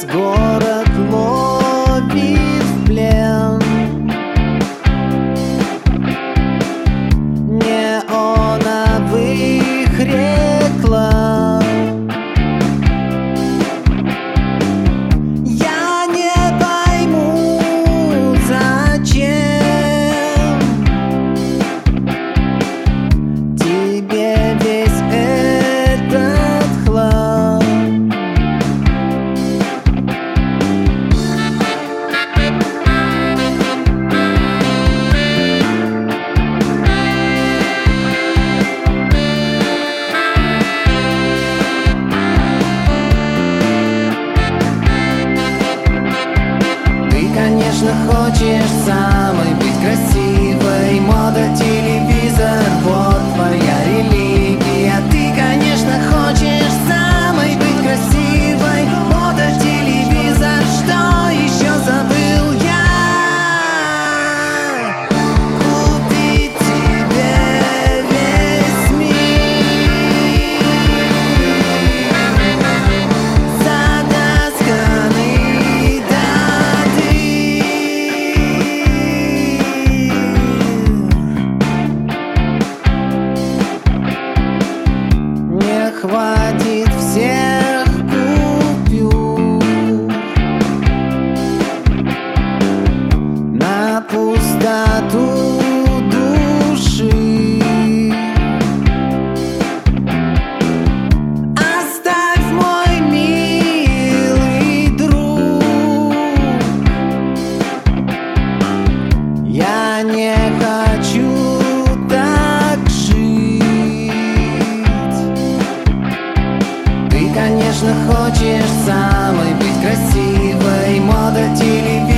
нас город ловит в плен. Неоновых реклам. Я не пойму, зачем тебе весь этот хлам. Конечно, хочешь самой быть красивой. Мода, телевизор, вот твоя религия. Ты, конечно, хочешь самой быть красивой. Мода, телевизор, что еще забыл я? Купить тебе весь мир, затасканный даты. Не хватит всех купюр на пустоту души. Оставь, мой милый друг, я не хочу так жить. Ты, конечно, хочешь самой быть красивой. Мода, телевизор,